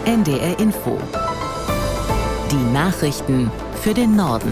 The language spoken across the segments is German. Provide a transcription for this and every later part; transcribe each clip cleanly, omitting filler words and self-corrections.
NDR Info. Die Nachrichten für den Norden.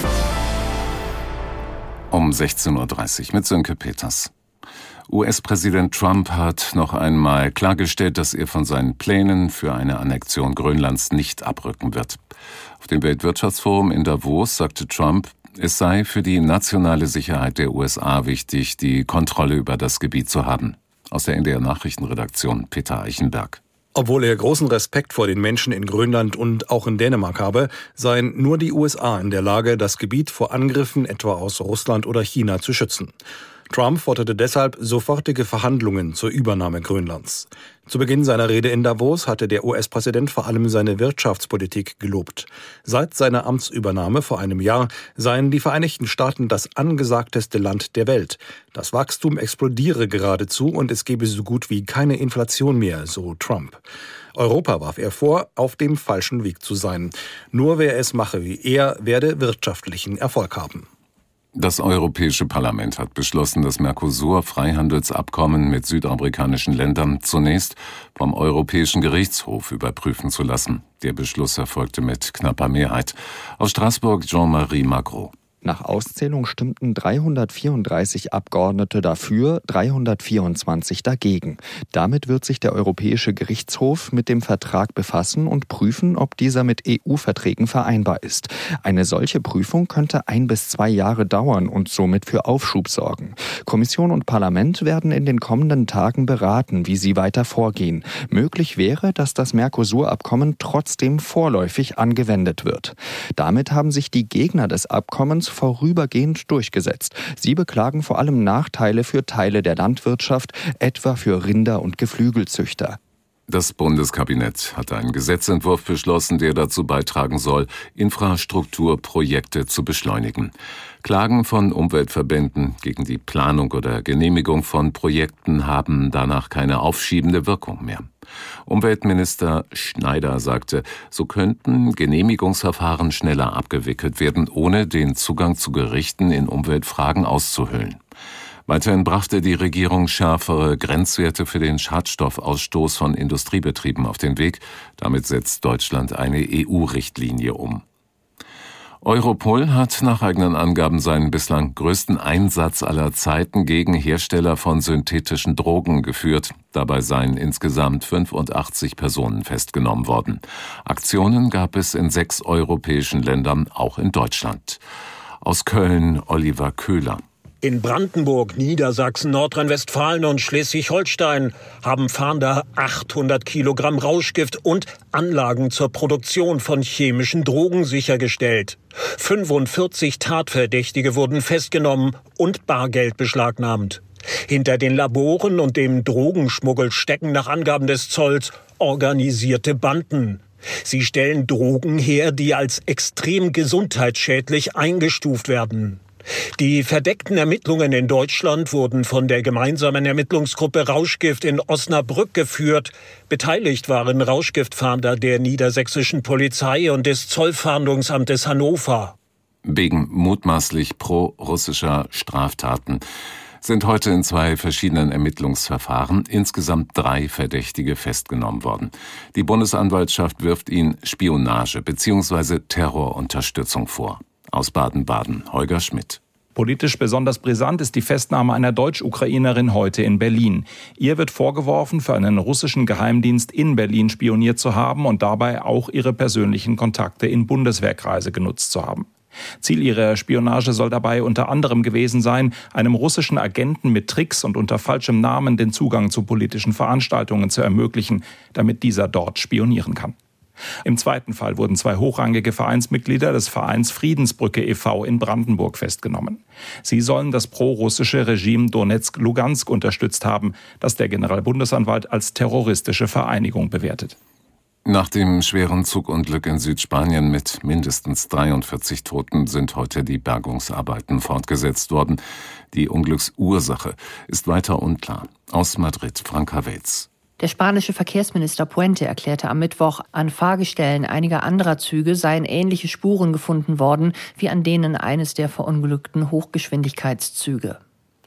Um 16.30 Uhr mit Sönke Peters. US-Präsident Trump hat noch einmal klargestellt, dass er von seinen Plänen für eine Annexion Grönlands nicht abrücken wird. Auf dem Weltwirtschaftsforum in Davos sagte Trump, es sei für die nationale Sicherheit der USA wichtig, die Kontrolle über das Gebiet zu haben. Aus der NDR Nachrichtenredaktion Peter Eichenberg. Obwohl er großen Respekt vor den Menschen in Grönland und auch in Dänemark habe, seien nur die USA in der Lage, das Gebiet vor Angriffen etwa aus Russland oder China zu schützen. Trump forderte deshalb sofortige Verhandlungen zur Übernahme Grönlands. Zu Beginn seiner Rede in Davos hatte der US-Präsident vor allem seine Wirtschaftspolitik gelobt. Seit seiner Amtsübernahme vor einem Jahr seien die Vereinigten Staaten das angesagteste Land der Welt. Das Wachstum explodiere geradezu und es gebe so gut wie keine Inflation mehr, so Trump. Europa warf er vor, auf dem falschen Weg zu sein. Nur wer es mache wie er, werde wirtschaftlichen Erfolg haben. Das Europäische Parlament hat beschlossen, das Mercosur-Freihandelsabkommen mit südamerikanischen Ländern zunächst vom Europäischen Gerichtshof überprüfen zu lassen. Der Beschluss erfolgte mit knapper Mehrheit. Aus Straßburg Jean-Marie Magro. Nach Auszählung stimmten 334 Abgeordnete dafür, 324 dagegen. Damit wird sich der Europäische Gerichtshof mit dem Vertrag befassen und prüfen, ob dieser mit EU-Verträgen vereinbar ist. Eine solche Prüfung könnte 1 bis 2 Jahre dauern und somit für Aufschub sorgen. Kommission und Parlament werden in den kommenden Tagen beraten, wie sie weiter vorgehen. Möglich wäre, dass das Mercosur-Abkommen trotzdem vorläufig angewendet wird. Damit haben sich die Gegner des Abkommens vorübergehend durchgesetzt. Sie beklagen vor allem Nachteile für Teile der Landwirtschaft, etwa für Rinder- und Geflügelzüchter. Das Bundeskabinett hat einen Gesetzentwurf beschlossen, der dazu beitragen soll, Infrastrukturprojekte zu beschleunigen. Klagen von Umweltverbänden gegen die Planung oder Genehmigung von Projekten haben danach keine aufschiebende Wirkung mehr. Umweltminister Schneider sagte, so könnten Genehmigungsverfahren schneller abgewickelt werden, ohne den Zugang zu Gerichten in Umweltfragen auszuhöhlen. Weiterhin brachte die Regierung schärfere Grenzwerte für den Schadstoffausstoß von Industriebetrieben auf den Weg. Damit setzt Deutschland eine EU-Richtlinie um. Europol hat nach eigenen Angaben seinen bislang größten Einsatz aller Zeiten gegen Hersteller von synthetischen Drogen geführt. Dabei seien insgesamt 85 Personen festgenommen worden. Aktionen gab es in 6 europäischen Ländern, auch in Deutschland. Aus Köln Oliver Köhler. In Brandenburg, Niedersachsen, Nordrhein-Westfalen und Schleswig-Holstein haben Fahnder 800 Kilogramm Rauschgift und Anlagen zur Produktion von chemischen Drogen sichergestellt. 45 Tatverdächtige wurden festgenommen und Bargeld beschlagnahmt. Hinter den Laboren und dem Drogenschmuggel stecken nach Angaben des Zolls organisierte Banden. Sie stellen Drogen her, die als extrem gesundheitsschädlich eingestuft werden. Die verdeckten Ermittlungen in Deutschland wurden von der gemeinsamen Ermittlungsgruppe Rauschgift in Osnabrück geführt. Beteiligt waren Rauschgiftfahnder der niedersächsischen Polizei und des Zollfahndungsamtes Hannover. Wegen mutmaßlich pro-russischer Straftaten sind heute in 2 verschiedenen Ermittlungsverfahren insgesamt 3 Verdächtige festgenommen worden. Die Bundesanwaltschaft wirft ihnen Spionage bzw. Terrorunterstützung vor. Aus Baden-Baden, Holger Schmidt. Politisch besonders brisant ist die Festnahme einer Deutsch-Ukrainerin heute in Berlin. Ihr wird vorgeworfen, für einen russischen Geheimdienst in Berlin spioniert zu haben und dabei auch ihre persönlichen Kontakte in Bundeswehrkreise genutzt zu haben. Ziel ihrer Spionage soll dabei unter anderem gewesen sein, einem russischen Agenten mit Tricks und unter falschem Namen den Zugang zu politischen Veranstaltungen zu ermöglichen, damit dieser dort spionieren kann. Im zweiten Fall wurden 2 hochrangige Vereinsmitglieder des Vereins Friedensbrücke e.V. in Brandenburg festgenommen. Sie sollen das pro-russische Regime Donetsk-Lugansk unterstützt haben, das der Generalbundesanwalt als terroristische Vereinigung bewertet. Nach dem schweren Zugunglück in Südspanien mit mindestens 43 Toten sind heute die Bergungsarbeiten fortgesetzt worden. Die Unglücksursache ist weiter unklar. Aus Madrid, Franka Welz. Der spanische Verkehrsminister Puente erklärte am Mittwoch, an Fahrgestellen einiger anderer Züge seien ähnliche Spuren gefunden worden wie an denen eines der verunglückten Hochgeschwindigkeitszüge.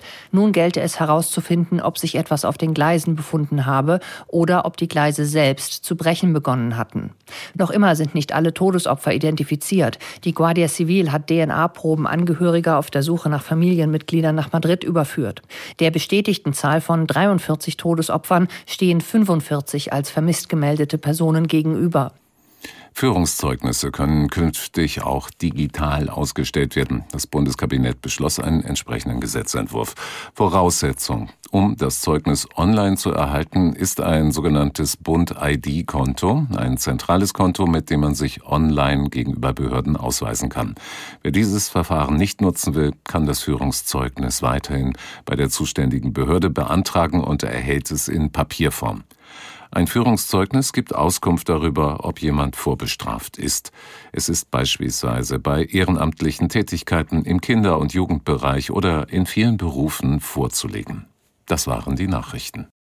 Nun gelte es herauszufinden, ob sich etwas auf den Gleisen befunden habe oder ob die Gleise selbst zu brechen begonnen hatten. Noch immer sind nicht alle Todesopfer identifiziert. Die Guardia Civil hat DNA-Proben Angehöriger auf der Suche nach Familienmitgliedern nach Madrid überführt. Der bestätigten Zahl von 43 Todesopfern stehen 45 als vermisst gemeldete Personen gegenüber. Führungszeugnisse können künftig auch digital ausgestellt werden. Das Bundeskabinett beschloss einen entsprechenden Gesetzentwurf. Voraussetzung, um das Zeugnis online zu erhalten, ist ein sogenanntes Bund-ID-Konto, ein zentrales Konto, mit dem man sich online gegenüber Behörden ausweisen kann. Wer dieses Verfahren nicht nutzen will, kann das Führungszeugnis weiterhin bei der zuständigen Behörde beantragen und erhält es in Papierform. Ein Führungszeugnis gibt Auskunft darüber, ob jemand vorbestraft ist. Es ist beispielsweise bei ehrenamtlichen Tätigkeiten im Kinder- und Jugendbereich oder in vielen Berufen vorzulegen. Das waren die Nachrichten.